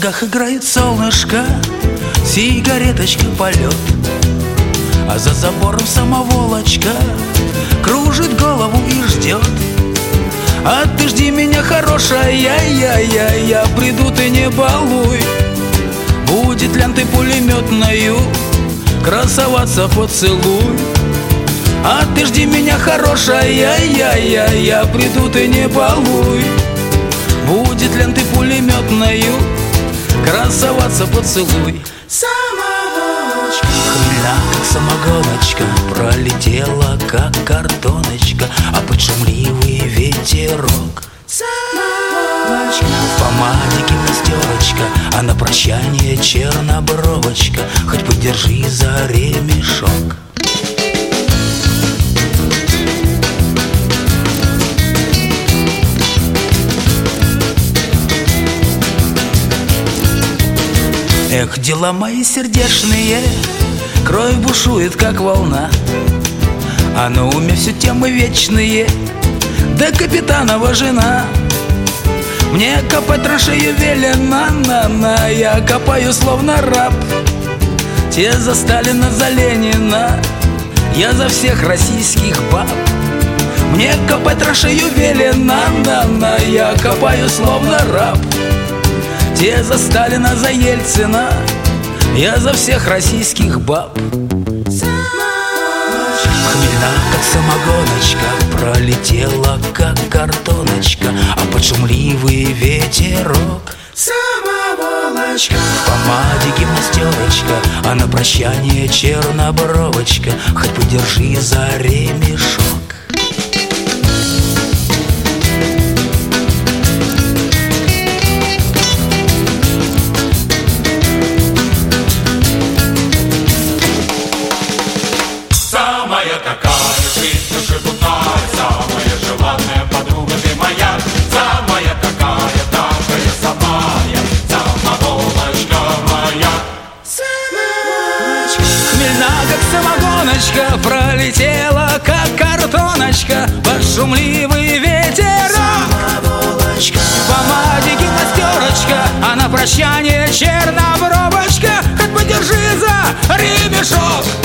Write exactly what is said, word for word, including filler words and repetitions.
ногах играет солнышко, сигареточка полет, а за забором самоволочка кружит голову и ждет. А ты жди меня, хорошая, я-я-я, я приду, ты не балуй. Будет лентой пулеметною красоваться поцелуй. А ты жди меня, хорошая, я-я-я, я приду, ты не балуй. Будет лентой пулеметною красоваться поцелуй. Самоволочка, хмельна, как самогоночка, пролетела, как картоночка, а под шумливый ветерок. Самоволочка, в помаде гимнастерочка, а на прощание чернобровочка, хоть подержи за ремешок. Эх, дела мои сердечные, кровь бушует, как волна, а на уме все темы вечные, да капитанова жена. Мне копать траншею велено, на-на, я копаю словно раб. Те за Сталина, за Ленина, я за всех российских баб. Мне копать траншею велено, на-на, я копаю словно раб. Те за Сталина, за Ельцина, я за всех российских баб. Хмельна, как самогоночка, пролетела, как картоночка, а под шумливый ветерок. Самоволочка, в помаде гимнастерочка, а на прощание чернобровочка, хоть подержи за ремешок. Самая такая жизнь шебутная, самая желанная подруга ты моя, самая такая, такая самая, самоволочка моя. Самоволочка, хмельна, как самогоночка, пролетела, как картоночка, под шумливый ветерок. Самоволочка, в помаде гимнастерочка, а на прощание чернобровочка, хоть подержи за ремешок.